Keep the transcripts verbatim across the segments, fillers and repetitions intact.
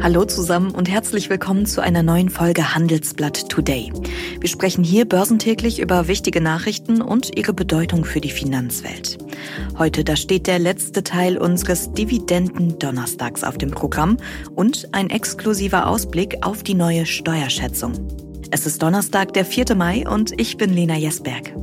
Hallo zusammen und herzlich willkommen zu einer neuen Folge Handelsblatt Today. Wir sprechen hier börsentäglich über wichtige Nachrichten und ihre Bedeutung für die Finanzwelt. Heute, da steht der letzte Teil unseres Dividenden-Donnerstags auf dem Programm und ein exklusiver Ausblick auf die neue Steuerschätzung. Es ist Donnerstag, der vierte Mai und ich bin Lena Jesberg.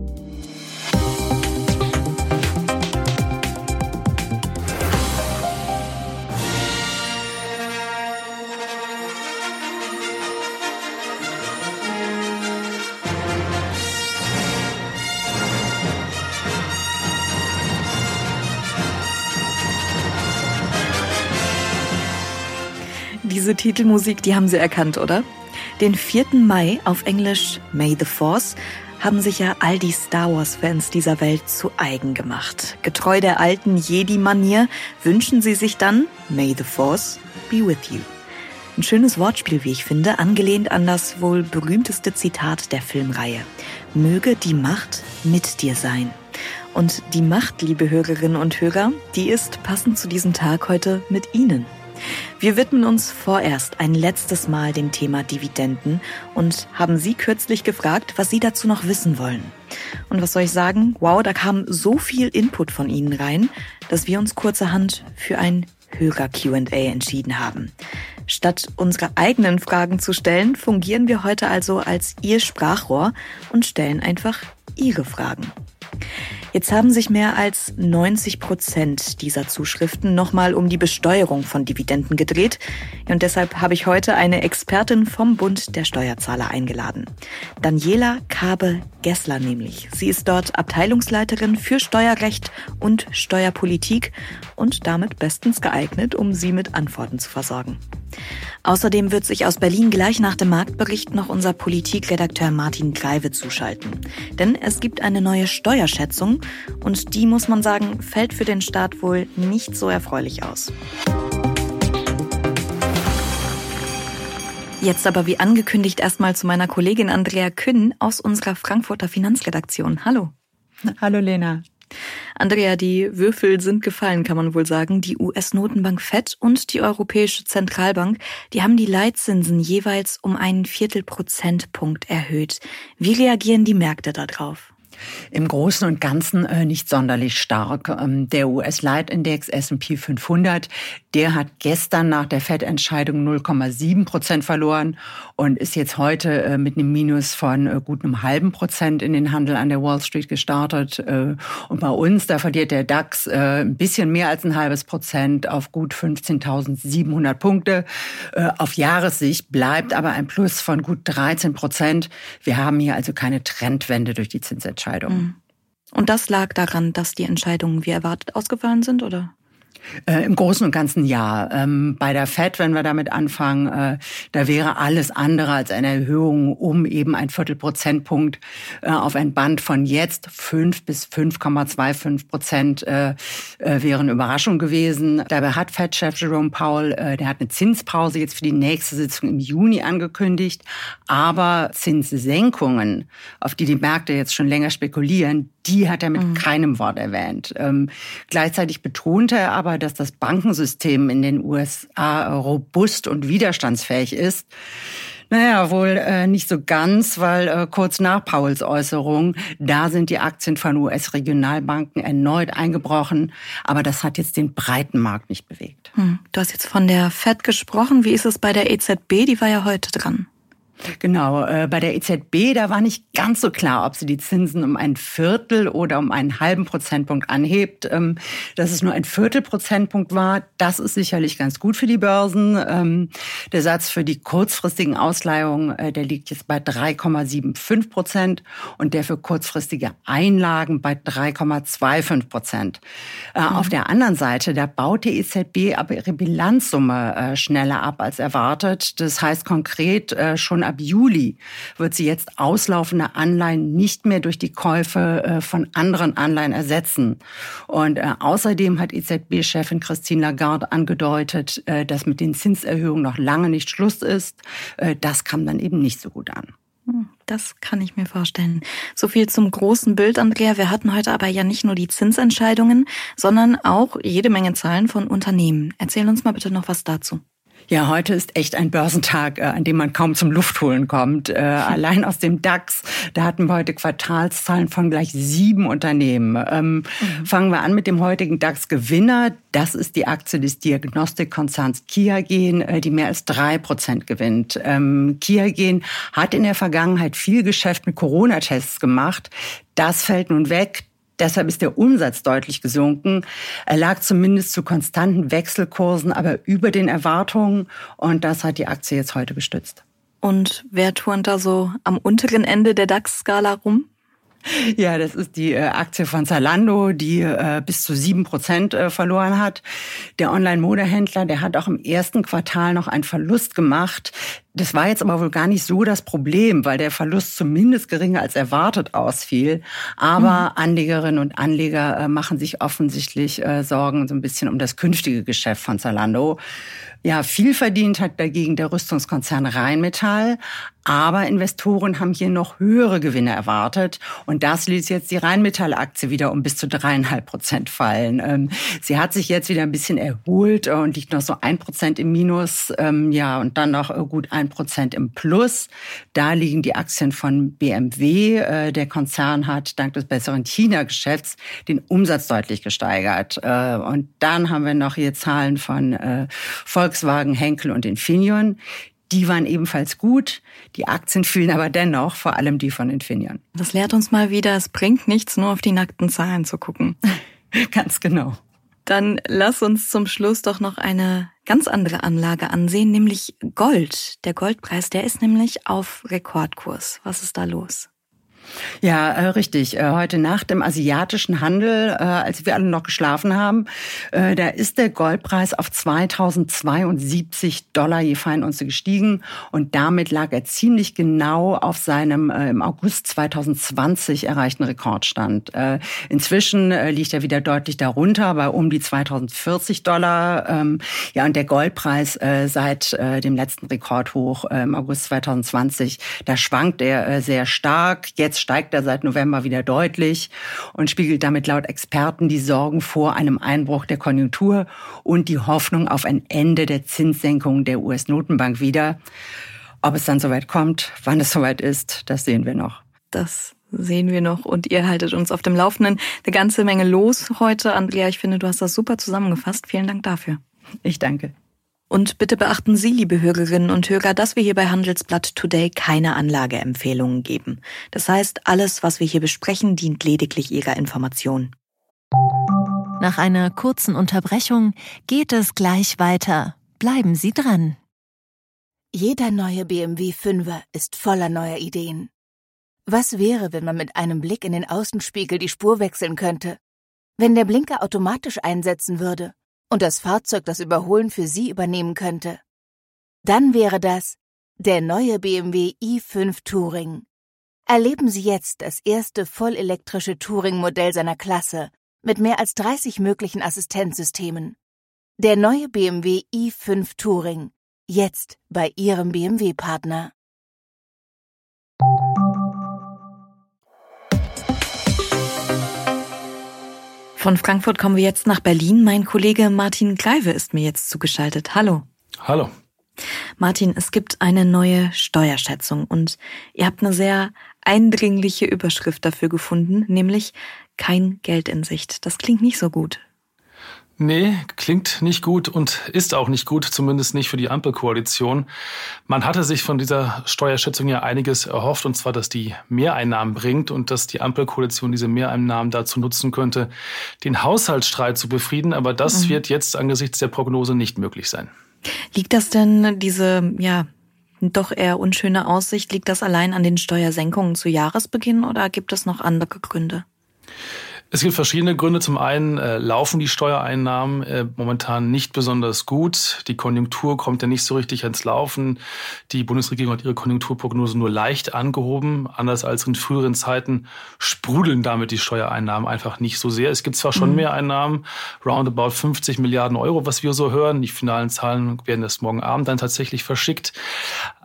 Diese Titelmusik, die haben Sie erkannt, oder? Den vierten Mai, auf Englisch May the Fourth, haben sich ja all die Star Wars-Fans dieser Welt zu eigen gemacht. Getreu der alten Jedi-Manier wünschen sie sich dann May the Fourth be with you. Ein schönes Wortspiel, wie ich finde, angelehnt an das wohl berühmteste Zitat der Filmreihe. Möge die Macht mit dir sein. Und die Macht, liebe Hörerinnen und Hörer, die ist passend zu diesem Tag heute mit Ihnen. Wir widmen uns vorerst ein letztes Mal dem Thema Dividenden und haben Sie kürzlich gefragt, was Sie dazu noch wissen wollen. Und was soll ich sagen? Wow, da kam so viel Input von Ihnen rein, dass wir uns kurzerhand für ein Hörer-Q and A entschieden haben. Statt unsere eigenen Fragen zu stellen, fungieren wir heute also als Ihr Sprachrohr und stellen einfach Ihre Fragen. Jetzt haben sich mehr als neunzig Prozent dieser Zuschriften nochmal um die Besteuerung von Dividenden gedreht. Und deshalb habe ich heute eine Expertin vom Bund der Steuerzahler eingeladen. Daniela Kabe-Gessler nämlich. Sie ist dort Abteilungsleiterin für Steuerrecht und Steuerpolitik und damit bestens geeignet, um Sie mit Antworten zu versorgen. Außerdem wird sich aus Berlin gleich nach dem Marktbericht noch unser Politikredakteur Martin Greive zuschalten. Denn es gibt eine neue Steuerschätzung und die, muss man sagen, fällt für den Staat wohl nicht so erfreulich aus. Jetzt aber wie angekündigt erstmal zu meiner Kollegin Andrea Künn aus unserer Frankfurter Finanzredaktion. Hallo. Hallo Lena. Andrea, die Würfel sind gefallen, kann man wohl sagen. Die U S-Notenbank Fed und die Europäische Zentralbank, die haben die Leitzinsen jeweils um einen Viertelprozentpunkt erhöht. Wie reagieren die Märkte darauf? Im Großen und Ganzen äh, nicht sonderlich stark. Ähm, der U S-Leitindex S und P fünfhundert, der hat gestern nach der Fed-Entscheidung null Komma sieben Prozent verloren und ist jetzt heute äh, mit einem Minus von äh, gut einem halben Prozent in den Handel an der Wall Street gestartet. Äh, und bei uns, da verliert der DAX äh, ein bisschen mehr als ein halbes Prozent auf gut fünfzehntausendsiebenhundert Punkte. Äh, auf Jahressicht bleibt aber ein Plus von gut dreizehn Prozent. Wir haben hier also keine Trendwende durch die Zinsentscheidung. Und das lag daran, dass die Entscheidungen wie erwartet ausgefallen sind, oder? Äh, Im Großen und Ganzen ja. Ähm, bei der Fed, wenn wir damit anfangen, äh, da wäre alles andere als eine Erhöhung um eben ein Viertelprozentpunkt äh, auf ein Band von jetzt fünf bis fünf Komma fünfundzwanzig Prozent äh, äh, wäre eine Überraschung gewesen. Dabei hat Fed-Chef Jerome Powell, äh, der hat eine Zinspause jetzt für die nächste Sitzung im Juni angekündigt, aber Zinssenkungen, auf die die Märkte jetzt schon länger spekulieren, die hat er mit mhm. keinem Wort erwähnt. Ähm, gleichzeitig betonte er aber, dass das Bankensystem in den U S A robust und widerstandsfähig ist. Naja, wohl äh, nicht so ganz, weil äh, kurz nach Powells Äußerung, da sind die Aktien von U S-Regionalbanken erneut eingebrochen. Aber das hat jetzt den breiten Markt nicht bewegt. Hm. Du hast jetzt von der Fed gesprochen. Wie ist es bei der E Z B? Die war ja heute dran. Genau, äh, bei der E Z B, da war nicht ganz so klar, ob sie die Zinsen um ein Viertel oder um einen halben Prozentpunkt anhebt. Ähm, dass es nur ein Viertelprozentpunkt war, das ist sicherlich ganz gut für die Börsen. Ähm, der Satz für die kurzfristigen Ausleihungen, äh, der liegt jetzt bei drei Komma fünfundsiebzig Prozent und der für kurzfristige Einlagen bei drei Komma fünfundzwanzig Prozent. Äh, mhm. Auf der anderen Seite, da baut die E Z B aber ihre Bilanzsumme äh, schneller ab als erwartet. Das heißt konkret, äh, schon ab Juli wird sie jetzt auslaufende Anleihen nicht mehr durch die Käufe äh, von anderen Anleihen ersetzen. Und äh, außerdem hat E Z B-Chefin Christine Lagarde angedeutet, äh, dass mit den Zinserhöhungen noch lange nicht Schluss ist. Äh, das kam dann eben nicht so gut an. Das kann ich mir vorstellen. So viel zum großen Bild, Andrea. Wir hatten heute aber ja nicht nur die Zinsentscheidungen, sondern auch jede Menge Zahlen von Unternehmen. Erzähl uns mal bitte noch was dazu. Ja, heute ist echt ein Börsentag, an dem man kaum zum Luftholen kommt. Äh, allein aus dem DAX, da hatten wir heute Quartalszahlen von gleich sieben Unternehmen. Ähm, mhm. Fangen wir an mit dem heutigen DAX-Gewinner. Das ist die Aktie des Diagnostikkonzerns QIAGEN, die mehr als drei Prozent gewinnt. Ähm, QIAGEN hat in der Vergangenheit viel Geschäft mit Corona-Tests gemacht. Das fällt nun weg. Deshalb ist der Umsatz deutlich gesunken. Er lag zumindest zu konstanten Wechselkursen, aber über den Erwartungen. Und das hat die Aktie jetzt heute gestützt. Und wer turnt da so am unteren Ende der DAX-Skala rum? Ja, das ist die äh, Aktie von Zalando, die äh, bis zu sieben Prozent äh, verloren hat. Der Online-Modehändler, der hat auch im ersten Quartal noch einen Verlust gemacht. Das war jetzt aber wohl gar nicht so das Problem, weil der Verlust zumindest geringer als erwartet ausfiel. Aber mhm. Anlegerinnen und Anleger äh, machen sich offensichtlich äh, Sorgen so ein bisschen um das künftige Geschäft von Zalando. Ja, viel verdient hat dagegen der Rüstungskonzern Rheinmetall. Aber Investoren haben hier noch höhere Gewinne erwartet. Und das ließ jetzt die Rheinmetall-Aktie wieder um bis zu dreieinhalb Prozent fallen. Ähm, sie hat sich jetzt wieder ein bisschen erholt und liegt noch so ein Prozent im Minus. Ähm, ja, und dann noch gut ein Prozent im Plus. Da liegen die Aktien von B M W. Äh, der Konzern hat dank des besseren China-Geschäfts den Umsatz deutlich gesteigert. Äh, und dann haben wir noch hier Zahlen von äh, Volkswagen, Henkel und Infineon. Die waren ebenfalls gut. Die Aktien fielen aber dennoch, vor allem die von Infineon. Das lehrt uns mal wieder, es bringt nichts, nur auf die nackten Zahlen zu gucken. Ganz genau. Dann lass uns zum Schluss doch noch eine ganz andere Anlage ansehen, nämlich Gold. Der Goldpreis, der ist nämlich auf Rekordkurs. Was ist da los? Ja, äh, richtig. Äh, heute Nacht im asiatischen Handel, äh, als wir alle noch geschlafen haben, äh, da ist der Goldpreis auf zweitausendzweiundsiebzig Dollar je Feinunze gestiegen und damit lag er ziemlich genau auf seinem äh, im August zweitausendzwanzig erreichten Rekordstand. Äh, inzwischen äh, liegt er wieder deutlich darunter, bei um die zweitausendvierzig Dollar. Ähm, ja, und der Goldpreis äh, seit äh, dem letzten Rekordhoch äh, im August zweitausendzwanzig, da schwankt er äh, sehr stark. Jetzt steigt er seit November wieder deutlich und spiegelt damit laut Experten die Sorgen vor einem Einbruch der Konjunktur und die Hoffnung auf ein Ende der Zinssenkung der U S-Notenbank wider. Ob es dann soweit kommt, wann es soweit ist, das sehen wir noch. Das sehen wir noch und ihr haltet uns auf dem Laufenden. Eine ganze Menge los heute. Andrea, ich finde, du hast das super zusammengefasst. Vielen Dank dafür. Ich danke. Und bitte beachten Sie, liebe Hörerinnen und Hörer, dass wir hier bei Handelsblatt Today keine Anlageempfehlungen geben. Das heißt, alles, was wir hier besprechen, dient lediglich Ihrer Information. Nach einer kurzen Unterbrechung geht es gleich weiter. Bleiben Sie dran. Jeder neue B M W Fünfer ist voller neuer Ideen. Was wäre, wenn man mit einem Blick in den Außenspiegel die Spur wechseln könnte? Wenn der Blinker automatisch einsetzen würde? Und das Fahrzeug das Überholen für Sie übernehmen könnte. Dann wäre das der neue B M W i fünf Touring. Erleben Sie jetzt das erste vollelektrische Touring-Modell seiner Klasse mit mehr als dreißig möglichen Assistenzsystemen. Der neue B M W i fünf Touring. Jetzt bei Ihrem B M W-Partner. Von Frankfurt kommen wir jetzt nach Berlin. Mein Kollege Martin Kleiwe ist mir jetzt zugeschaltet. Hallo. Hallo. Martin, es gibt eine neue Steuerschätzung und ihr habt eine sehr eindringliche Überschrift dafür gefunden, nämlich kein Geld in Sicht. Das klingt nicht so gut. Nee, klingt nicht gut und ist auch nicht gut, zumindest nicht für die Ampelkoalition. Man hatte sich von dieser Steuerschätzung ja einiges erhofft, und zwar, dass die Mehreinnahmen bringt und dass die Ampelkoalition diese Mehreinnahmen dazu nutzen könnte, den Haushaltsstreit zu befrieden. Aber das mhm. wird jetzt angesichts der Prognose nicht möglich sein. Liegt das denn, diese, ja, doch eher unschöne Aussicht, liegt das allein an den Steuersenkungen zu Jahresbeginn oder gibt es noch andere Gründe? Es gibt verschiedene Gründe. Zum einen äh, laufen die Steuereinnahmen äh, momentan nicht besonders gut. Die Konjunktur kommt ja nicht so richtig ans Laufen. Die Bundesregierung hat ihre Konjunkturprognose nur leicht angehoben. Anders als in früheren Zeiten sprudeln damit die Steuereinnahmen einfach nicht so sehr. Es gibt zwar schon mhm. Mehreinnahmen, roundabout fünfzig Milliarden Euro, was wir so hören. Die finalen Zahlen werden erst morgen Abend dann tatsächlich verschickt.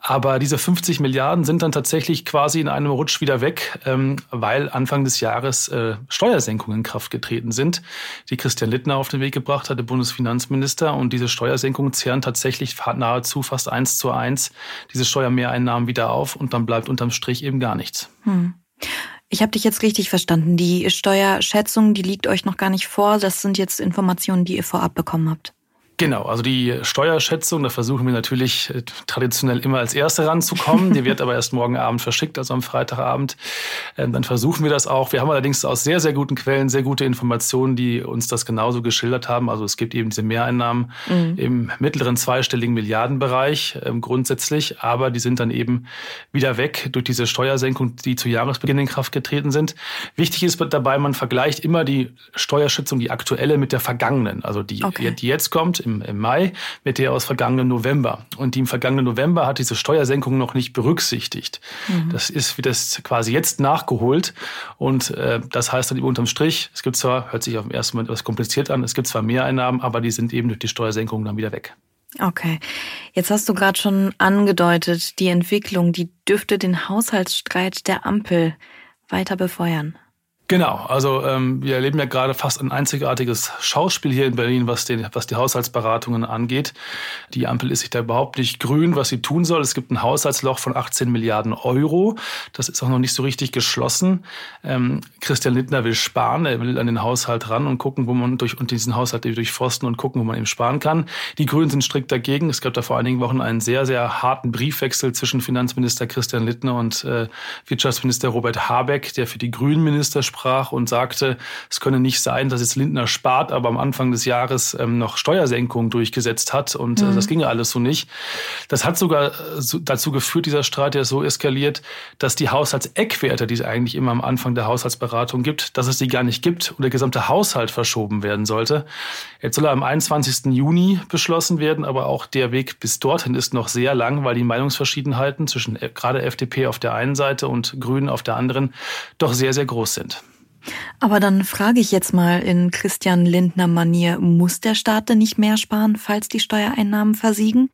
Aber diese fünfzig Milliarden sind dann tatsächlich quasi in einem Rutsch wieder weg, ähm, weil Anfang des Jahres äh, Steuersenkungen in Kraft getreten sind, die Christian Lindner auf den Weg gebracht hat, der Bundesfinanzminister. Und diese Steuersenkungen zehren tatsächlich nahezu fast eins zu eins diese Steuermehreinnahmen wieder auf. Und dann bleibt unterm Strich eben gar nichts. Hm. Ich habe dich jetzt richtig verstanden. Die Steuerschätzung, die liegt euch noch gar nicht vor. Das sind jetzt Informationen, die ihr vorab bekommen habt. Genau, also die Steuerschätzung, da versuchen wir natürlich traditionell immer als Erste ranzukommen. Die wird aber erst morgen Abend verschickt, also am Freitagabend. Dann versuchen wir das auch. Wir haben allerdings aus sehr, sehr guten Quellen sehr gute Informationen, die uns das genauso geschildert haben. Also es gibt eben diese Mehreinnahmen mhm. im mittleren zweistelligen Milliardenbereich ähm, grundsätzlich, aber die sind dann eben wieder weg durch diese Steuersenkung, die zu Jahresbeginn in Kraft getreten sind. Wichtig ist dabei, man vergleicht immer die Steuerschätzung, die aktuelle, mit der vergangenen, also die, okay. die jetzt kommt. Im, im Mai mit der aus vergangenen November. Und die im vergangenen November hat diese Steuersenkung noch nicht berücksichtigt. Mhm. Das ist wie das quasi jetzt nachgeholt. Und äh, das heißt dann eben unterm Strich, es gibt zwar, hört sich auf den ersten Moment etwas kompliziert an, es gibt zwar Mehreinnahmen, aber die sind eben durch die Steuersenkung dann wieder weg. Okay. Jetzt hast du gerade schon angedeutet, die Entwicklung, die dürfte den Haushaltsstreit der Ampel weiter befeuern. Genau, also ähm, wir erleben ja gerade fast ein einzigartiges Schauspiel hier in Berlin, was, den, was die Haushaltsberatungen angeht. Die Ampel ist sich da überhaupt nicht grün, was sie tun soll. Es gibt ein Haushaltsloch von achtzehn Milliarden Euro. Das ist auch noch nicht so richtig geschlossen. Ähm, Christian Lindner will sparen, er will an den Haushalt ran und gucken, wo man durch und diesen Haushalt durchforsten und gucken, wo man eben sparen kann. Die Grünen sind strikt dagegen. Es gab da vor einigen Wochen einen sehr, sehr harten Briefwechsel zwischen Finanzminister Christian Lindner und äh, Wirtschaftsminister Robert Habeck, der für die Grünen Minister sprach und sagte, es könne nicht sein, dass jetzt Lindner spart, aber am Anfang des Jahres ähm, noch Steuersenkungen durchgesetzt hat und mhm. äh, das ginge alles so nicht. Das hat sogar äh, so, dazu geführt, dieser Streit, der ist so eskaliert, dass die Haushaltseckwerte, die es eigentlich immer am Anfang der Haushaltsberatung gibt, dass es die gar nicht gibt und der gesamte Haushalt verschoben werden sollte. Jetzt soll er am einundzwanzigsten Juni beschlossen werden, aber auch der Weg bis dorthin ist noch sehr lang, weil die Meinungsverschiedenheiten zwischen äh, gerade F D P auf der einen Seite und Grünen auf der anderen doch sehr, sehr groß sind. Aber dann frage ich jetzt mal in Christian Lindner-Manier, muss der Staat denn nicht mehr sparen, falls die Steuereinnahmen versiegen?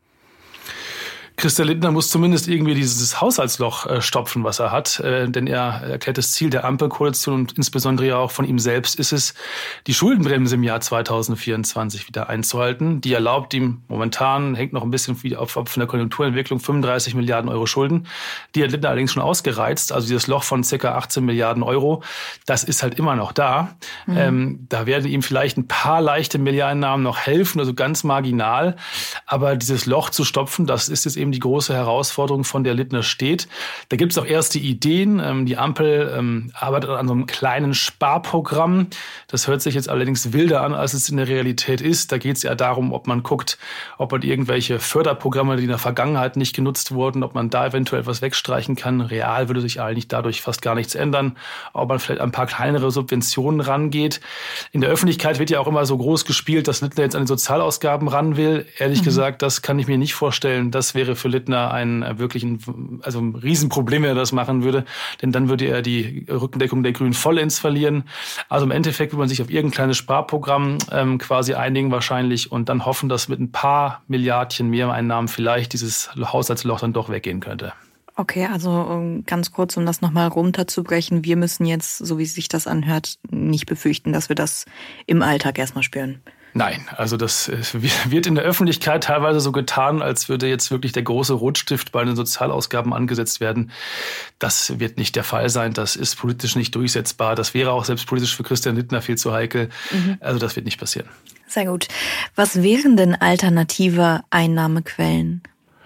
Christian Lindner muss zumindest irgendwie dieses Haushaltsloch äh, stopfen, was er hat. Äh, denn er erklärt, das Ziel der Ampelkoalition und insbesondere auch von ihm selbst ist es, die Schuldenbremse im Jahr zweitausendvierundzwanzig wieder einzuhalten. Die erlaubt ihm momentan, hängt noch ein bisschen auf, von der Konjunkturentwicklung, fünfunddreißig Milliarden Euro Schulden. Die hat Lindner allerdings schon ausgereizt. Also dieses Loch von ca. achtzehn Milliarden Euro, das ist halt immer noch da. Mhm. Ähm, da werden ihm vielleicht ein paar leichte Mehreinnahmen noch helfen, also ganz marginal. Aber dieses Loch zu stopfen, das ist jetzt eben die große Herausforderung, von der Lindner steht. Da gibt es auch erste Ideen. Die Ampel arbeitet an so einem kleinen Sparprogramm. Das hört sich jetzt allerdings wilder an, als es in der Realität ist. Da geht es ja darum, ob man guckt, ob man irgendwelche Förderprogramme, die in der Vergangenheit nicht genutzt wurden, ob man da eventuell etwas wegstreichen kann. Real würde sich eigentlich dadurch fast gar nichts ändern. Ob man vielleicht ein paar kleinere Subventionen rangeht. In der Öffentlichkeit wird ja auch immer so groß gespielt, dass Lindner jetzt an die Sozialausgaben ran will. Ehrlich mhm. gesagt, das kann ich mir nicht vorstellen. Das wäre für Lindner ein wirklich ein, also ein Riesenproblem, wenn er das machen würde. Denn dann würde er die Rückendeckung der Grünen vollends verlieren. Also im Endeffekt würde man sich auf irgendein kleines Sparprogramm ähm, quasi einigen wahrscheinlich und dann hoffen, dass mit ein paar Milliardchen Mehreinnahmen vielleicht dieses Haushaltsloch dann doch weggehen könnte. Okay, also ganz kurz, um das nochmal runterzubrechen. Wir müssen jetzt, so wie sich das anhört, nicht befürchten, dass wir das im Alltag erstmal spüren. Nein, also das wird in der Öffentlichkeit teilweise so getan, als würde jetzt wirklich der große Rotstift bei den Sozialausgaben angesetzt werden. Das wird nicht der Fall sein. Das ist politisch nicht durchsetzbar. Das wäre auch selbst politisch für Christian Lindner viel zu heikel. Mhm. Also das wird nicht passieren. Sehr gut. Was wären denn alternative Einnahmequellen?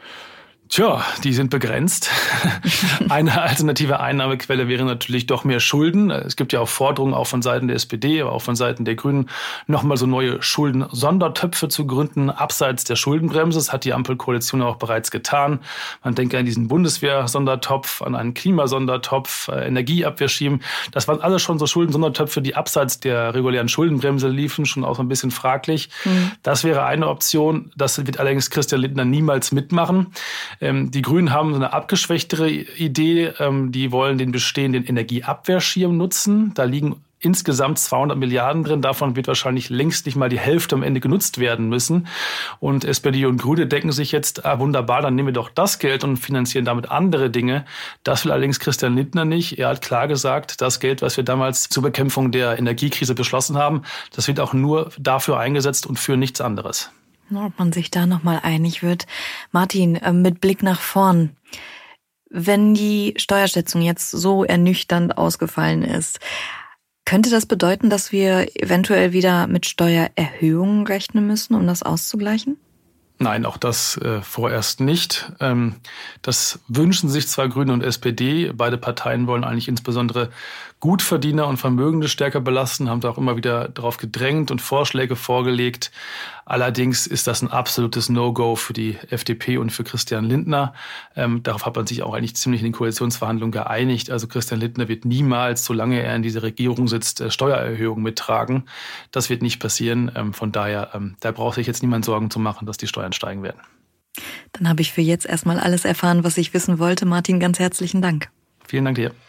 Tja, die sind begrenzt. Eine alternative Einnahmequelle wäre natürlich doch mehr Schulden. Es gibt ja auch Forderungen, auch von Seiten der S P D, aber auch von Seiten der Grünen, nochmal so neue Schuldensondertöpfe zu gründen, abseits der Schuldenbremse. Das hat die Ampelkoalition auch bereits getan. Man denke an diesen Bundeswehr-Sondertopf, an einen Klimasondertopf, Energieabwehrschirm. Das waren alles schon so Schuldensondertöpfe, die abseits der regulären Schuldenbremse liefen, schon auch so ein bisschen fraglich. Mhm. Das wäre eine Option. Das wird allerdings Christian Lindner niemals mitmachen. Die Grünen haben so eine abgeschwächtere Idee. Die wollen den bestehenden Energieabwehrschirm nutzen. Da liegen insgesamt zweihundert Milliarden drin. Davon wird wahrscheinlich längst nicht mal die Hälfte am Ende genutzt werden müssen. Und S P D und Grüne denken sich jetzt, ah, wunderbar, dann nehmen wir doch das Geld und finanzieren damit andere Dinge. Das will allerdings Christian Lindner nicht. Er hat klar gesagt, das Geld, was wir damals zur Bekämpfung der Energiekrise beschlossen haben, das wird auch nur dafür eingesetzt und für nichts anderes. Ob man sich da nochmal einig wird. Martin, mit Blick nach vorn. Wenn die Steuerschätzung jetzt so ernüchternd ausgefallen ist, könnte das bedeuten, dass wir eventuell wieder mit Steuererhöhungen rechnen müssen, um das auszugleichen? Nein, auch das äh, vorerst nicht. Ähm, das wünschen sich zwar Grüne und S P D. Beide Parteien wollen eigentlich insbesondere Gutverdiener und Vermögende stärker belasten, haben da auch immer wieder darauf gedrängt und Vorschläge vorgelegt. Allerdings ist das ein absolutes No-Go für die F D P und für Christian Lindner. Ähm, darauf hat man sich auch eigentlich ziemlich in den Koalitionsverhandlungen geeinigt. Also Christian Lindner wird niemals, solange er in dieser Regierung sitzt, äh, Steuererhöhungen mittragen. Das wird nicht passieren. Ähm, von daher, ähm, da braucht sich jetzt niemand Sorgen zu machen, dass die Steuern steigen werden. Dann habe ich für jetzt erstmal alles erfahren, was ich wissen wollte. Martin, ganz herzlichen Dank. Vielen Dank dir.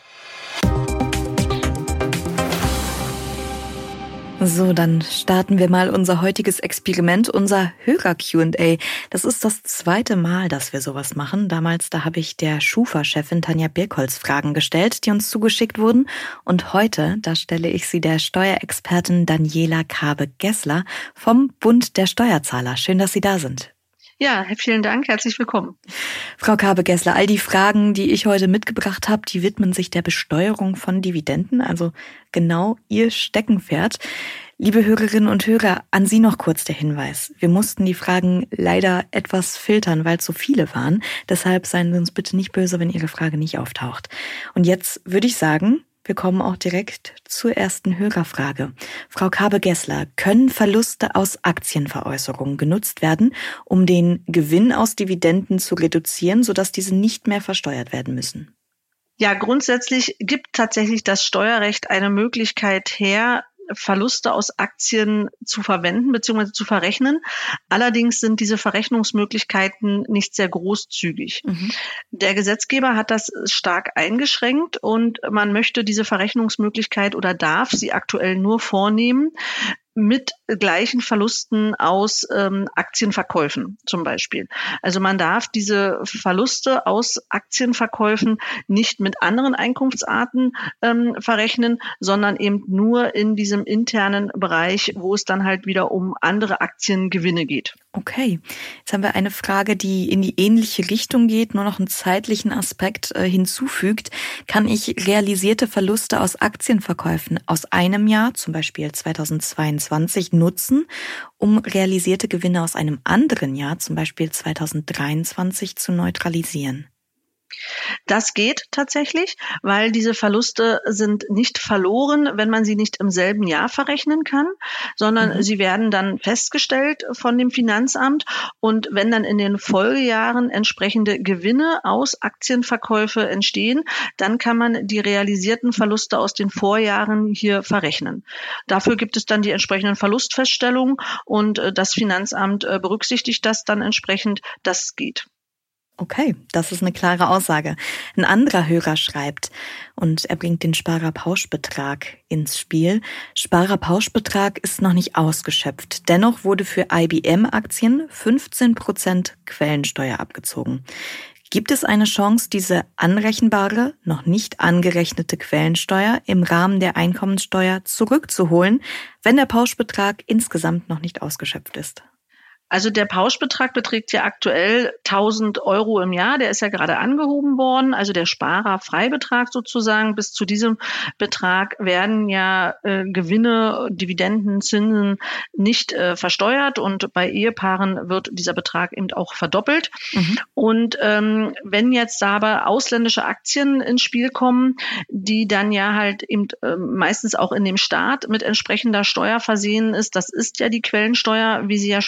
So, dann starten wir mal unser heutiges Experiment, unser Hörer-Q und A. Das ist das zweite Mal, dass wir sowas machen. Damals, da habe ich der Schufa-Chefin Tanja Birkholz Fragen gestellt, die uns zugeschickt wurden. Und heute, da stelle ich sie der Steuerexpertin Daniela Kabe-Gessler vom Bund der Steuerzahler. Schön, dass Sie da sind. Ja, vielen Dank, herzlich willkommen. Frau Kabe-Gessler, all die Fragen, die ich heute mitgebracht habe, die widmen sich der Besteuerung von Dividenden, also genau Ihr Steckenpferd. Liebe Hörerinnen und Hörer, an Sie noch kurz der Hinweis. Wir mussten die Fragen leider etwas filtern, weil es so viele waren. Deshalb seien Sie uns bitte nicht böse, wenn Ihre Frage nicht auftaucht. Und jetzt würde ich sagen, wir kommen auch direkt zur ersten Hörerfrage. Frau Kabe-Gessler, können Verluste aus Aktienveräußerungen genutzt werden, um den Gewinn aus Dividenden zu reduzieren, sodass diese nicht mehr versteuert werden müssen? Ja, grundsätzlich gibt tatsächlich das Steuerrecht eine Möglichkeit her, Verluste aus Aktien zu verwenden bzw. zu verrechnen. Allerdings sind diese Verrechnungsmöglichkeiten nicht sehr großzügig. Mhm. Der Gesetzgeber hat das stark eingeschränkt und man möchte diese Verrechnungsmöglichkeit oder darf sie aktuell nur vornehmen mit gleichen Verlusten aus ähm, Aktienverkäufen zum Beispiel. Also man darf diese Verluste aus Aktienverkäufen nicht mit anderen Einkunftsarten ähm, verrechnen, sondern eben nur in diesem internen Bereich, wo es dann halt wieder um andere Aktiengewinne geht. Okay, jetzt haben wir eine Frage, die in die ähnliche Richtung geht, nur noch einen zeitlichen Aspekt äh, hinzufügt. Kann ich realisierte Verluste aus Aktienverkäufen aus einem Jahr, zum Beispiel zweitausendzweiundzwanzig, nutzen, um realisierte Gewinne aus einem anderen Jahr, zum Beispiel zweitausenddreiundzwanzig, zu neutralisieren? Das geht tatsächlich, weil diese Verluste sind nicht verloren, wenn man sie nicht im selben Jahr verrechnen kann, sondern mhm. sie werden dann festgestellt von dem Finanzamt. Und wenn dann in den Folgejahren entsprechende Gewinne aus Aktienverkäufe entstehen, dann kann man die realisierten Verluste aus den Vorjahren hier verrechnen. Dafür gibt es dann die entsprechenden Verlustfeststellungen und das Finanzamt berücksichtigt das dann entsprechend, dass es geht. Okay, das ist eine klare Aussage. Ein anderer Hörer schreibt, und er bringt den Sparerpauschbetrag ins Spiel. Sparerpauschbetrag ist noch nicht ausgeschöpft. Dennoch wurde für I B M-Aktien fünfzehn Prozent Quellensteuer abgezogen. Gibt es eine Chance, diese anrechenbare, noch nicht angerechnete Quellensteuer im Rahmen der Einkommensteuer zurückzuholen, wenn der Pauschbetrag insgesamt noch nicht ausgeschöpft ist? Also der Pauschbetrag beträgt ja aktuell tausend Euro im Jahr. Der ist ja gerade angehoben worden. Also der Sparerfreibetrag sozusagen. Bis zu diesem Betrag werden ja äh, Gewinne, Dividenden, Zinsen nicht äh, versteuert. Und bei Ehepaaren wird dieser Betrag eben auch verdoppelt. Mhm. Und ähm, wenn jetzt aber ausländische Aktien ins Spiel kommen, die dann ja halt eben äh, meistens auch in dem Staat mit entsprechender Steuer versehen ist, das ist ja die Quellensteuer, wie Sie ja schon gerade sagen,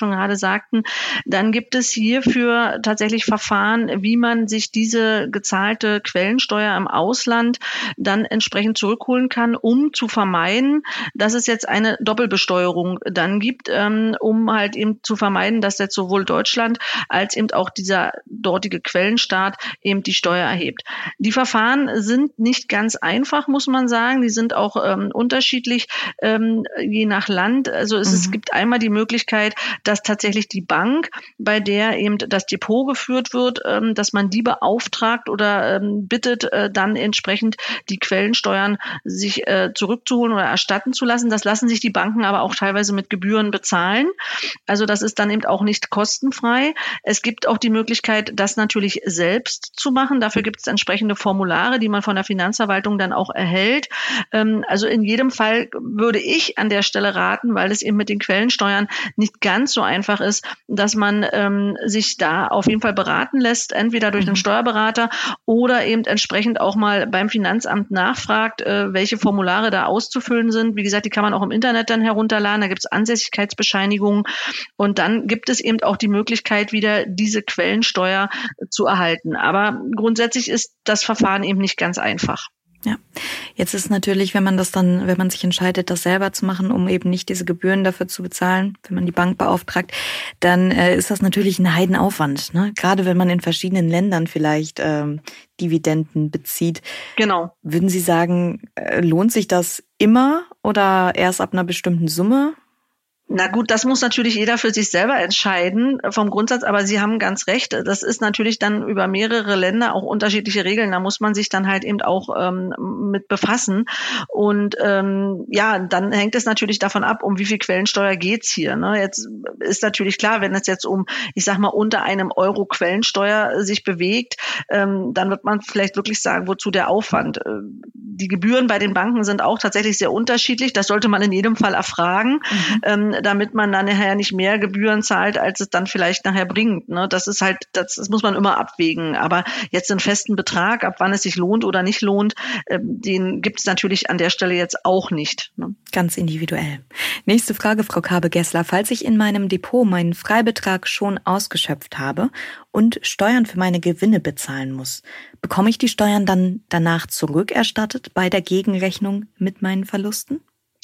sagten, dann gibt es hierfür tatsächlich Verfahren, wie man sich diese gezahlte Quellensteuer im Ausland dann entsprechend zurückholen kann, um zu vermeiden, dass es jetzt eine Doppelbesteuerung dann gibt, ähm, um halt eben zu vermeiden, dass jetzt sowohl Deutschland als eben auch dieser dortige Quellenstaat eben die Steuer erhebt. Die Verfahren sind nicht ganz einfach, muss man sagen. Die sind auch ähm, unterschiedlich, ähm, je nach Land. Also es, mhm. es gibt einmal die Möglichkeit, dass tatsächlich die Bank, bei der eben das Depot geführt wird, ähm, dass man die beauftragt oder ähm, bittet, äh, dann entsprechend die Quellensteuern sich äh, zurückzuholen oder erstatten zu lassen. Das lassen sich die Banken aber auch teilweise mit Gebühren bezahlen. Also das ist dann eben auch nicht kostenfrei. Es gibt auch die Möglichkeit, das natürlich selbst zu machen. Dafür gibt es entsprechende Formulare, die man von der Finanzverwaltung dann auch erhält. Ähm, also in jedem Fall würde ich an der Stelle raten, weil es eben mit den Quellensteuern nicht ganz so einfach ist, dass man ähm, sich da auf jeden Fall beraten lässt, entweder durch einen Steuerberater oder eben entsprechend auch mal beim Finanzamt nachfragt, äh, welche Formulare da auszufüllen sind. Wie gesagt, die kann man auch im Internet dann herunterladen. Da gibt es Ansässigkeitsbescheinigungen und dann gibt es eben auch die Möglichkeit, wieder diese Quellensteuer zu erhalten. Aber grundsätzlich ist das Verfahren eben nicht ganz einfach. Ja, jetzt ist natürlich, wenn man das dann, wenn man sich entscheidet, das selber zu machen, um eben nicht diese Gebühren dafür zu bezahlen, wenn man die Bank beauftragt, dann äh, ist das natürlich ein Heidenaufwand, ne? Gerade wenn man in verschiedenen Ländern vielleicht ähm, Dividenden bezieht. Genau. Würden Sie sagen, äh, lohnt sich das immer oder erst ab einer bestimmten Summe? Na gut, das muss natürlich jeder für sich selber entscheiden vom Grundsatz, aber Sie haben ganz recht, das ist natürlich dann über mehrere Länder auch unterschiedliche Regeln, da muss man sich dann halt eben auch ähm, mit befassen und ähm, ja, dann hängt es natürlich davon ab, um wie viel Quellensteuer geht's hier, ne? Jetzt ist natürlich klar, wenn es jetzt um, ich sag mal, unter einem Euro Quellensteuer sich bewegt, ähm, dann wird man vielleicht wirklich sagen, wozu der Aufwand. Die Gebühren bei den Banken sind auch tatsächlich sehr unterschiedlich, das sollte man in jedem Fall erfragen, mhm. ähm, damit man dann nachher nicht mehr Gebühren zahlt, als es dann vielleicht nachher bringt. Ne? Das ist halt, das, das muss man immer abwägen. Aber jetzt einen festen Betrag, ab wann es sich lohnt oder nicht lohnt, äh, den gibt es natürlich an der Stelle jetzt auch nicht. Ne? Ganz individuell. Nächste Frage, Frau Kabe-Gessler. Falls ich in meinem Depot meinen Freibetrag schon ausgeschöpft habe und Steuern für meine Gewinne bezahlen muss, bekomme ich die Steuern dann danach zurückerstattet bei der Gegenrechnung mit meinen Verlusten?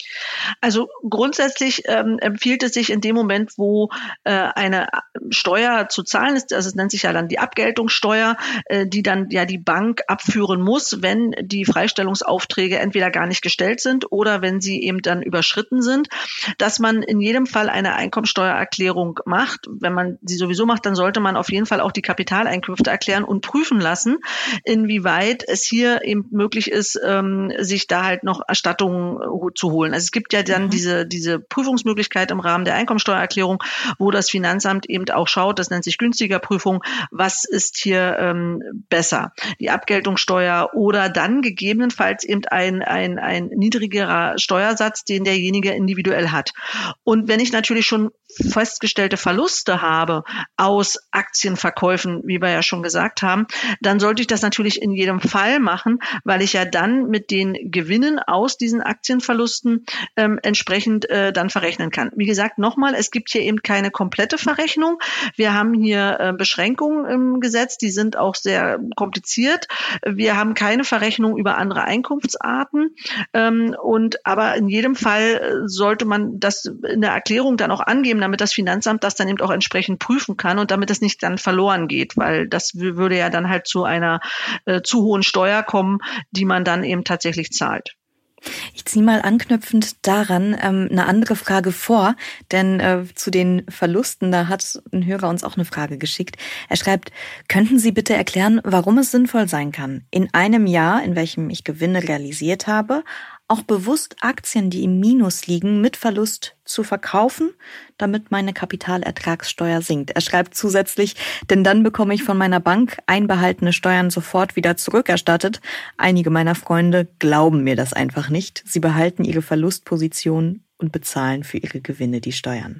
Also grundsätzlich ähm, empfiehlt es sich in dem Moment, wo äh, eine Steuer zu zahlen ist, also es nennt sich ja dann die Abgeltungssteuer, äh, die dann ja die Bank abführen muss, wenn die Freistellungsaufträge entweder gar nicht gestellt sind oder wenn sie eben dann überschritten sind, dass man in jedem Fall eine Einkommensteuererklärung macht. Wenn man sie sowieso macht, dann sollte man auf jeden Fall auch die Kapitaleinkünfte erklären und prüfen lassen, inwieweit es hier eben möglich ist, ähm, sich da halt noch Erstattungen äh, zu holen. Also es gibt ja dann mhm. diese, diese Prüfungsmöglichkeit im Rahmen der Einkommensteuererklärung, wo das Finanzamt eben auch schaut, das nennt sich günstiger Prüfung, was ist hier ähm, besser, die Abgeltungssteuer oder dann gegebenenfalls eben ein, ein, ein niedrigerer Steuersatz, den derjenige individuell hat. Und wenn ich natürlich schon festgestellte Verluste habe aus Aktienverkäufen, wie wir ja schon gesagt haben, dann sollte ich das natürlich in jedem Fall machen, weil ich ja dann mit den Gewinnen aus diesen Aktienverlusten ähm, entsprechend äh, dann verrechnen kann. Wie gesagt, nochmal, es gibt hier eben keine komplette Verrechnung. Wir haben hier äh, Beschränkungen im Gesetz, die sind auch sehr kompliziert. Wir haben keine Verrechnung über andere Einkunftsarten ähm, und aber in jedem Fall sollte man das in der Erklärung dann auch angeben, damit das Finanzamt das dann eben auch entsprechend prüfen kann und damit es nicht dann verloren geht, weil das würde ja dann halt zu einer äh, zu hohen Steuer kommen, die man dann eben tatsächlich zahlt. Ich ziehe mal anknüpfend daran ähm, eine andere Frage vor, denn äh, zu den Verlusten, da hat ein Hörer uns auch eine Frage geschickt. Er schreibt, könnten Sie bitte erklären, warum es sinnvoll sein kann, in einem Jahr, in welchem ich Gewinne realisiert habe, auch bewusst Aktien, die im Minus liegen, mit Verlust zu verkaufen, damit meine Kapitalertragssteuer sinkt. Er schreibt zusätzlich, denn dann bekomme ich von meiner Bank einbehaltene Steuern sofort wieder zurückerstattet. Einige meiner Freunde glauben mir das einfach nicht. Sie behalten ihre Verlustposition und bezahlen für ihre Gewinne die Steuern.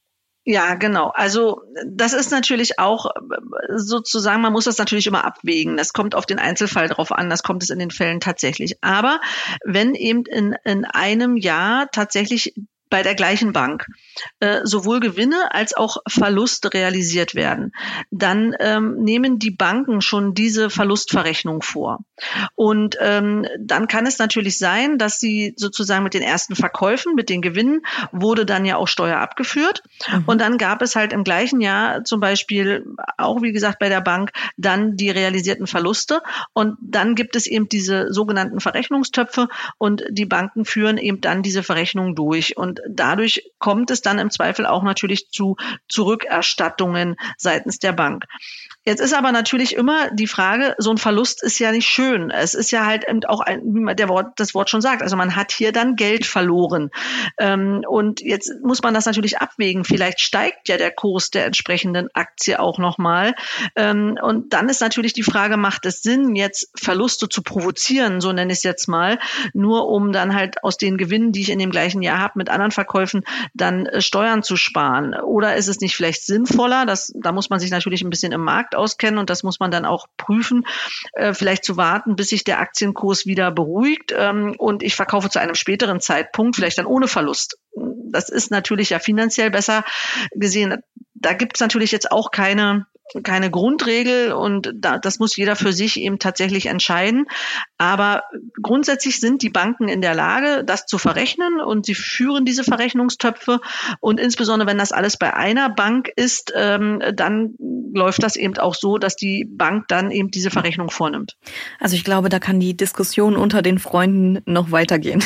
Ja, genau. Also das ist natürlich auch sozusagen, man muss das natürlich immer abwägen. Das kommt auf den Einzelfall drauf an, das kommt es in den Fällen tatsächlich. Aber wenn eben in, in einem Jahr tatsächlich bei der gleichen Bank äh, sowohl Gewinne als auch Verluste realisiert werden, dann ähm, nehmen die Banken schon diese Verlustverrechnung vor. Und ähm, dann kann es natürlich sein, dass sie sozusagen mit den ersten Verkäufen, mit den Gewinnen, wurde dann ja auch Steuer abgeführt. Mhm. Und dann gab es halt im gleichen Jahr zum Beispiel, auch wie gesagt bei der Bank, dann die realisierten Verluste. Und dann gibt es eben diese sogenannten Verrechnungstöpfe und die Banken führen eben dann diese Verrechnung durch. Und dadurch kommt es dann im Zweifel auch natürlich zu Zurückerstattungen seitens der Bank. Jetzt ist aber natürlich immer die Frage, so ein Verlust ist ja nicht schön. Es ist ja halt eben auch, ein, wie der Wort, das Wort schon sagt, also man hat hier dann Geld verloren. Ähm, und jetzt muss man das natürlich abwägen. Vielleicht steigt ja der Kurs der entsprechenden Aktie auch nochmal. Ähm, und dann ist natürlich die Frage, macht es Sinn, jetzt Verluste zu provozieren, so nenne ich es jetzt mal, nur um dann halt aus den Gewinnen, die ich in dem gleichen Jahr habe, mit anderen Verkäufen dann äh, Steuern zu sparen? Oder ist es nicht vielleicht sinnvoller, das, da muss man sich natürlich ein bisschen im Markt auskennen und das muss man dann auch prüfen, äh, vielleicht zu warten, bis sich der Aktienkurs wieder beruhigt ähm, und ich verkaufe zu einem späteren Zeitpunkt, vielleicht dann ohne Verlust. Das ist natürlich ja finanziell besser gesehen. Da gibt es natürlich jetzt auch keine keine Grundregel und da, das muss jeder für sich eben tatsächlich entscheiden. Aber grundsätzlich sind die Banken in der Lage, das zu verrechnen und sie führen diese Verrechnungstöpfe und insbesondere, wenn das alles bei einer Bank ist, ähm, dann läuft das eben auch so, dass die Bank dann eben diese Verrechnung vornimmt. Also ich glaube, da kann die Diskussion unter den Freunden noch weitergehen.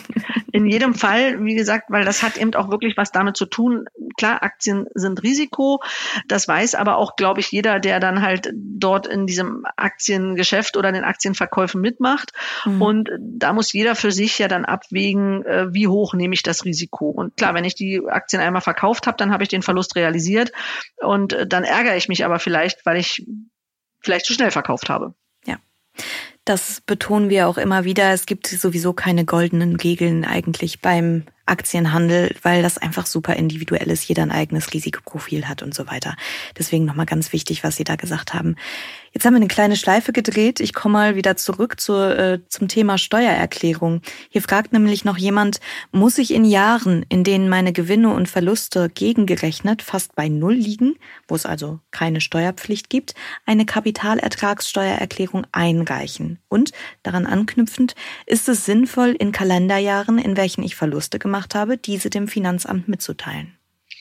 In jedem Fall, wie gesagt, weil das hat eben auch wirklich was damit zu tun. Klar, Aktien sind Risiko, das weiß aber auch, glaube ich, jeder, der dann halt dort in diesem Aktiengeschäft oder den Aktienverkäufen mitmacht. Mhm. Und da muss jeder für sich ja dann abwägen, wie hoch nehme ich das Risiko. Und klar, wenn ich die Aktien einmal verkauft habe, dann habe ich den Verlust realisiert und dann ärgere ich mich aber vielleicht, weil ich vielleicht zu schnell verkauft habe. Ja. Das betonen wir auch immer wieder. Es gibt sowieso keine goldenen Regeln eigentlich beim Aktienhandel, weil das einfach super individuell ist, jeder ein eigenes Risikoprofil hat und so weiter. Deswegen nochmal ganz wichtig, was Sie da gesagt haben. Jetzt haben wir eine kleine Schleife gedreht. Ich komme mal wieder zurück zur, äh, zum Thema Steuererklärung. Hier fragt nämlich noch jemand, muss ich in Jahren, in denen meine Gewinne und Verluste gegengerechnet fast bei Null liegen, wo es also keine Steuerpflicht gibt, eine Kapitalertragssteuererklärung einreichen? Und daran anknüpfend, ist es sinnvoll, in Kalenderjahren, in welchen ich Verluste gemacht habe, diese dem Finanzamt mitzuteilen?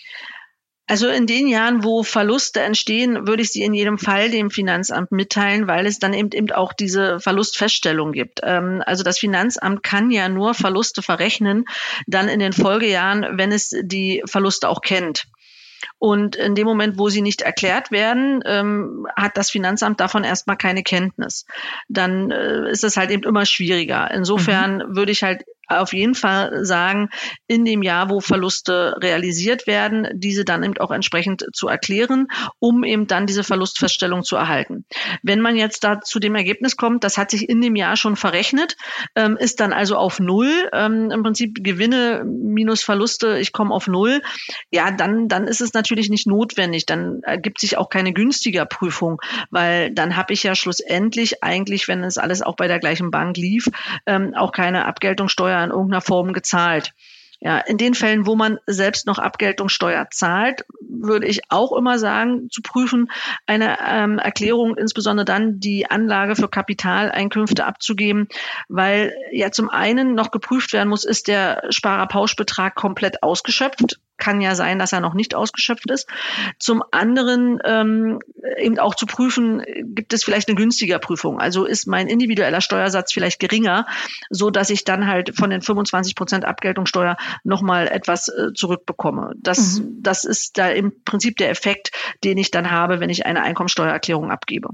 Also in den Jahren, wo Verluste entstehen, würde ich sie in jedem Fall dem Finanzamt mitteilen, weil es dann eben, eben auch diese Verlustfeststellung gibt. Also das Finanzamt kann ja nur Verluste verrechnen, dann in den Folgejahren, wenn es die Verluste auch kennt. Und in dem Moment, wo sie nicht erklärt werden, ähm, hat das Finanzamt davon erstmal keine Kenntnis. Dann äh, ist es halt eben immer schwieriger. Insofern mhm. würde ich halt auf jeden Fall sagen, in dem Jahr, wo Verluste realisiert werden, diese dann eben auch entsprechend zu erklären, um eben dann diese Verlustfeststellung zu erhalten. Wenn man jetzt da zu dem Ergebnis kommt, das hat sich in dem Jahr schon verrechnet, ähm, ist dann also auf Null, ähm, im Prinzip Gewinne minus Verluste, ich komme auf Null, ja, dann, dann ist es natürlich nicht notwendig, dann ergibt sich auch keine günstiger Prüfung, weil dann habe ich ja schlussendlich eigentlich, wenn es alles auch bei der gleichen Bank lief, ähm, auch keine Abgeltungssteuer in irgendeiner Form gezahlt. Ja, in den Fällen, wo man selbst noch Abgeltungssteuer zahlt, würde ich auch immer sagen, zu prüfen, eine ähm, Erklärung, insbesondere dann die Anlage für Kapitaleinkünfte abzugeben, weil ja zum einen noch geprüft werden muss, ist der Sparerpauschbetrag komplett ausgeschöpft. Kann ja sein, dass er noch nicht ausgeschöpft ist. Zum anderen ähm, eben auch zu prüfen, gibt es vielleicht eine günstiger Prüfung? Also ist mein individueller Steuersatz vielleicht geringer, so dass ich dann halt von den fünfundzwanzig Prozent Abgeltungssteuer nochmal etwas äh, zurückbekomme. Das, mhm. das ist da im Prinzip der Effekt, den ich dann habe, wenn ich eine Einkommensteuererklärung abgebe.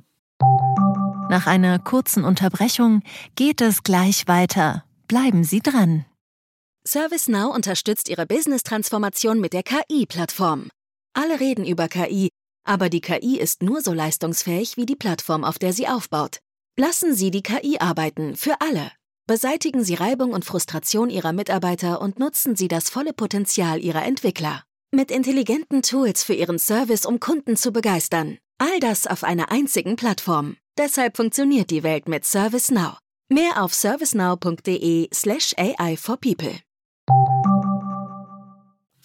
Nach einer kurzen Unterbrechung geht es gleich weiter. Bleiben Sie dran. ServiceNow unterstützt Ihre Business-Transformation mit der K I-Plattform. Alle reden über K I, aber die K I ist nur so leistungsfähig wie die Plattform, auf der sie aufbaut. Lassen Sie die K I arbeiten, für alle. Beseitigen Sie Reibung und Frustration Ihrer Mitarbeiter und nutzen Sie das volle Potenzial Ihrer Entwickler. Mit intelligenten Tools für Ihren Service, um Kunden zu begeistern. All das auf einer einzigen Plattform. Deshalb funktioniert die Welt mit ServiceNow. Mehr auf servicenow punkt de slash A I for people.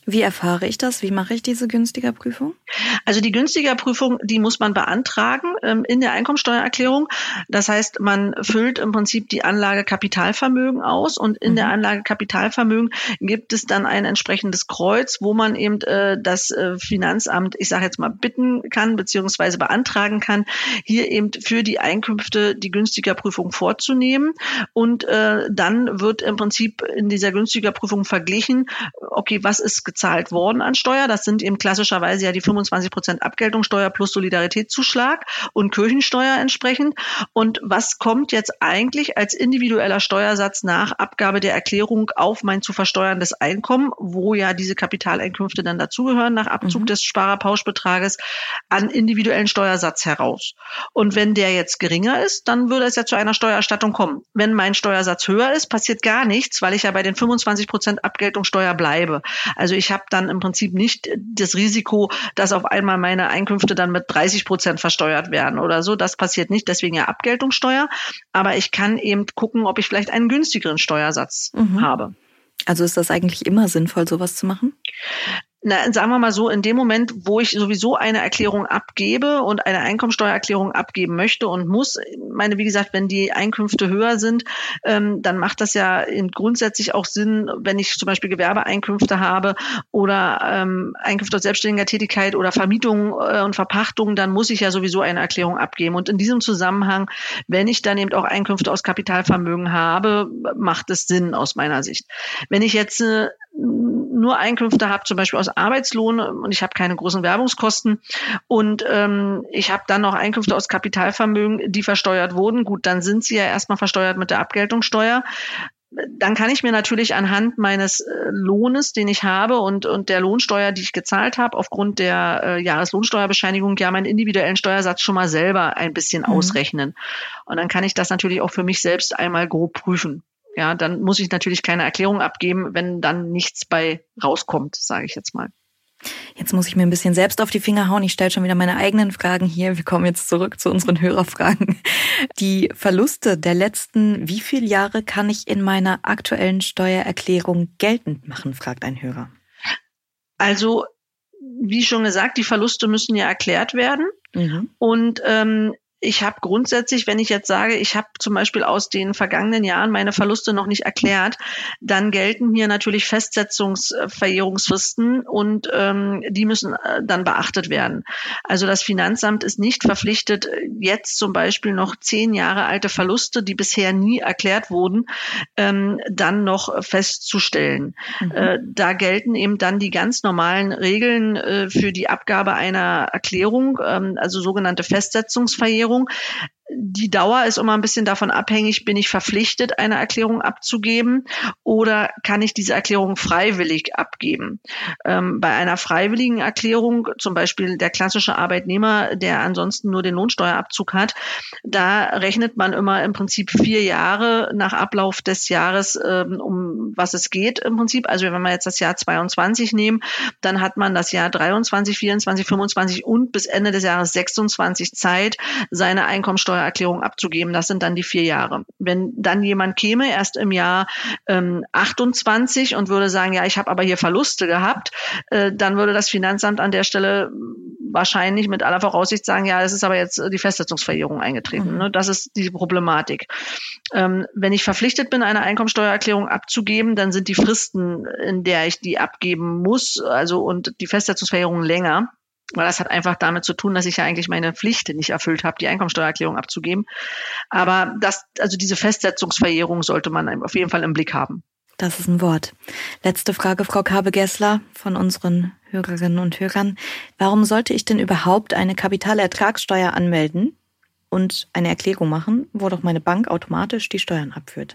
Wie erfahre ich das? Wie mache ich diese Günstigerprüfung? Also die Günstigerprüfung, die muss man beantragen ähm, in der Einkommensteuererklärung. Das heißt, man füllt im Prinzip die Anlage Kapitalvermögen aus und in mhm. der Anlage Kapitalvermögen gibt es dann ein entsprechendes Kreuz, wo man eben äh, das äh, Finanzamt, ich sage jetzt mal, bitten kann beziehungsweise beantragen kann, hier eben für die Einkünfte die Günstigerprüfung vorzunehmen. Und äh, dann wird im Prinzip in dieser Günstigerprüfung verglichen, okay, was ist gezahlt worden an Steuer? Das sind eben klassischerweise ja die fünfundzwanzig Prozent Abgeltungssteuer plus Solidaritätszuschlag und Kirchensteuer entsprechend. Und was kommt jetzt eigentlich als individueller Steuersatz nach Abgabe der Erklärung auf mein zu versteuerndes Einkommen, wo ja diese Kapitaleinkünfte dann dazugehören nach Abzug mhm. des Sparerpauschbetrages, an individuellen Steuersatz heraus. Und wenn der jetzt geringer ist, dann würde es ja zu einer Steuererstattung kommen. Wenn mein Steuersatz höher ist, passiert gar nichts, weil ich ja bei den fünfundzwanzig Prozent Abgeltungssteuer bleibe. Also ich habe dann im Prinzip nicht das Risiko, dass auf einmal meine Einkünfte dann mit dreißig Prozent versteuert werden oder so. Das passiert nicht, deswegen ja Abgeltungssteuer. Aber ich kann eben gucken, ob ich vielleicht einen günstigeren Steuersatz mhm. habe. Also ist das eigentlich immer sinnvoll, sowas zu machen? Na, sagen wir mal so, in dem Moment, wo ich sowieso eine Erklärung abgebe und eine Einkommensteuererklärung abgeben möchte und muss, meine, wie gesagt, wenn die Einkünfte höher sind, ähm, dann macht das ja grundsätzlich auch Sinn, wenn ich zum Beispiel Gewerbeeinkünfte habe oder ähm, Einkünfte aus selbstständiger Tätigkeit oder Vermietung äh, und Verpachtung, dann muss ich ja sowieso eine Erklärung abgeben. Und in diesem Zusammenhang, wenn ich dann eben auch Einkünfte aus Kapitalvermögen habe, macht es Sinn aus meiner Sicht. Wenn ich jetzt äh, nur Einkünfte habe, zum Beispiel aus Arbeitslohn und ich habe keine großen Werbungskosten und ähm, ich habe dann noch Einkünfte aus Kapitalvermögen, die versteuert wurden, gut, dann sind sie ja erstmal versteuert mit der Abgeltungssteuer. Dann kann ich mir natürlich anhand meines äh, Lohnes, den ich habe und und der Lohnsteuer, die ich gezahlt habe, aufgrund der äh, Jahreslohnsteuerbescheinigung ja meinen individuellen Steuersatz schon mal selber ein bisschen mhm. ausrechnen. Und dann kann ich das natürlich auch für mich selbst einmal grob prüfen. Ja, dann muss ich natürlich keine Erklärung abgeben, wenn dann nichts bei rauskommt, sage ich jetzt mal. Jetzt muss ich mir ein bisschen selbst auf die Finger hauen. Ich stelle schon wieder meine eigenen Fragen hier. Wir kommen jetzt zurück zu unseren Hörerfragen. Die Verluste der letzten wie viele Jahre kann ich in meiner aktuellen Steuererklärung geltend machen, fragt ein Hörer. Also, wie schon gesagt, die Verluste müssen ja erklärt werden. Mhm. Und ähm, ich habe grundsätzlich, wenn ich jetzt sage, ich habe zum Beispiel aus den vergangenen Jahren meine Verluste noch nicht erklärt, dann gelten hier natürlich Festsetzungsverjährungsfristen und ähm, die müssen äh, dann beachtet werden. Also das Finanzamt ist nicht verpflichtet, jetzt zum Beispiel noch zehn Jahre alte Verluste, die bisher nie erklärt wurden, ähm, dann noch festzustellen. Mhm. Äh, da gelten eben dann die ganz normalen Regeln äh, für die Abgabe einer Erklärung, ähm, also sogenannte Festsetzungsverjährung. Die Dauer ist immer ein bisschen davon abhängig, bin ich verpflichtet, eine Erklärung abzugeben oder kann ich diese Erklärung freiwillig abgeben. Ähm, bei einer freiwilligen Erklärung, zum Beispiel der klassische Arbeitnehmer, der ansonsten nur den Lohnsteuerabzug hat, da rechnet man immer im Prinzip vier Jahre nach Ablauf des Jahres, ähm, um was es geht im Prinzip. Also wenn wir jetzt das Jahr zweiundzwanzig nehmen, dann hat man das Jahr dreiundzwanzig, vierundzwanzig, fünfundzwanzig und bis Ende des Jahres sechsundzwanzig Zeit, seine Einkommensteuer Erklärung abzugeben. Das sind dann die vier Jahre. Wenn dann jemand käme, erst im Jahr ähm, achtundzwanzig und würde sagen, ja, ich habe aber hier Verluste gehabt, äh, dann würde das Finanzamt an der Stelle wahrscheinlich mit aller Voraussicht sagen, ja, es ist aber jetzt die Festsetzungsverjährung eingetreten. Mhm. Ne? Das ist die Problematik. Ähm, wenn ich verpflichtet bin, eine Einkommensteuererklärung abzugeben, dann sind die Fristen, in der ich die abgeben muss, also und die Festsetzungsverjährung länger. Weil das hat einfach damit zu tun, dass ich ja eigentlich meine Pflicht nicht erfüllt habe, die Einkommensteuererklärung abzugeben. Aber das, also diese Festsetzungsverjährung sollte man auf jeden Fall im Blick haben. Das ist ein Wort. Letzte Frage, Frau Kabe-Gessler von unseren Hörerinnen und Hörern. Warum sollte ich denn überhaupt eine Kapitalertragssteuer anmelden und eine Erklärung machen, wo doch meine Bank automatisch die Steuern abführt?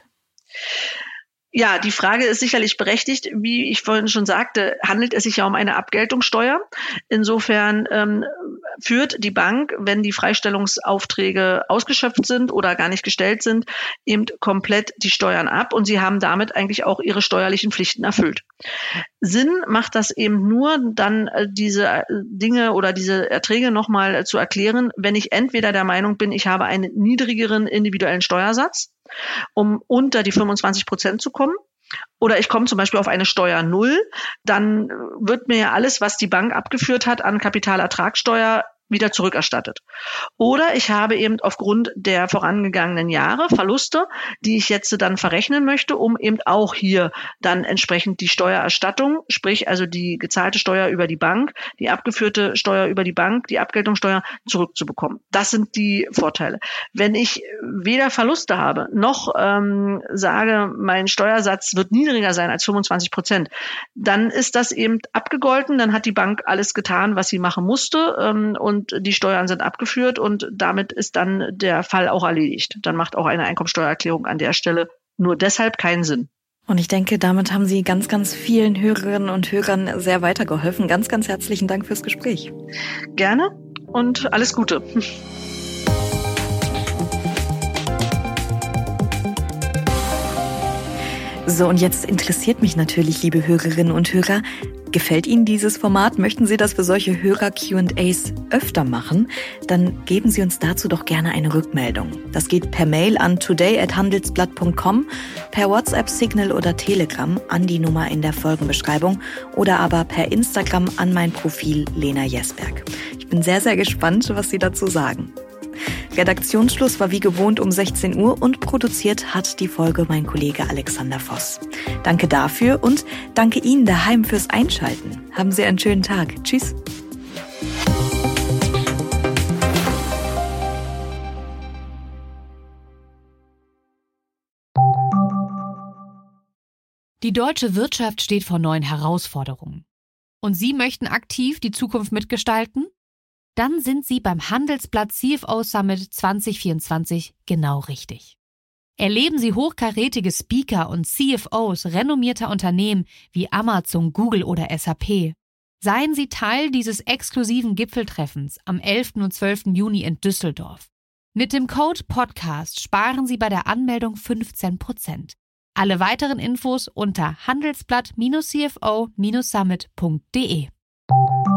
Ja, die Frage ist sicherlich berechtigt. Wie ich vorhin schon sagte, handelt es sich ja um eine Abgeltungssteuer. Insofern ähm, führt die Bank, wenn die Freistellungsaufträge ausgeschöpft sind oder gar nicht gestellt sind, eben komplett die Steuern ab und sie haben damit eigentlich auch ihre steuerlichen Pflichten erfüllt. Sinn macht das eben nur, dann äh, diese Dinge oder diese Erträge nochmal äh, zu erklären, wenn ich entweder der Meinung bin, ich habe einen niedrigeren individuellen Steuersatz, um unter die fünfundzwanzig Prozent zu kommen, oder ich komme zum Beispiel auf eine Steuer null, dann wird mir ja alles, was die Bank abgeführt hat an Kapitalertragssteuer, wieder zurückerstattet. Oder ich habe eben aufgrund der vorangegangenen Jahre Verluste, die ich jetzt dann verrechnen möchte, um eben auch hier dann entsprechend die Steuererstattung, sprich also die gezahlte Steuer über die Bank, die abgeführte Steuer über die Bank, die Abgeltungssteuer zurückzubekommen. Das sind die Vorteile. Wenn ich weder Verluste habe, noch ähm, sage, mein Steuersatz wird niedriger sein als fünfundzwanzig Prozent, dann ist das eben abgegolten, dann hat die Bank alles getan, was sie machen musste, ähm, und Und die Steuern sind abgeführt und damit ist dann der Fall auch erledigt. Dann macht auch eine Einkommensteuererklärung an der Stelle nur deshalb keinen Sinn. Und ich denke, damit haben Sie ganz, ganz vielen Hörerinnen und Hörern sehr weitergeholfen. Ganz, ganz herzlichen Dank fürs Gespräch. Gerne und alles Gute. So, und jetzt interessiert mich natürlich, liebe Hörerinnen und Hörer, gefällt Ihnen dieses Format? Möchten Sie, dass wir solche Hörer-Q und A's öfter machen? Dann geben Sie uns dazu doch gerne eine Rückmeldung. Das geht per Mail an today at handelsblatt punkt com, per WhatsApp, Signal oder Telegram an die Nummer in der Folgenbeschreibung oder aber per Instagram an mein Profil Lena Jesberg. Ich bin sehr, sehr gespannt, was Sie dazu sagen. Redaktionsschluss war wie gewohnt um sechzehn Uhr und produziert hat die Folge mein Kollege Alexander Voss. Danke dafür und danke Ihnen daheim fürs Einschalten. Haben Sie einen schönen Tag. Tschüss. Die deutsche Wirtschaft steht vor neuen Herausforderungen. Und Sie möchten aktiv die Zukunft mitgestalten? Dann sind Sie beim Handelsblatt C F O Summit zwanzig vierundzwanzig genau richtig. Erleben Sie hochkarätige Speaker und C F Os renommierter Unternehmen wie Amazon, Google oder S A P. Seien Sie Teil dieses exklusiven Gipfeltreffens am elften und zwölften Juni in Düsseldorf. Mit dem Code Podcast sparen Sie bei der Anmeldung fünfzehn Prozent. Alle weiteren Infos unter handelsblatt Bindestrich c f o Bindestrich summit punkt de.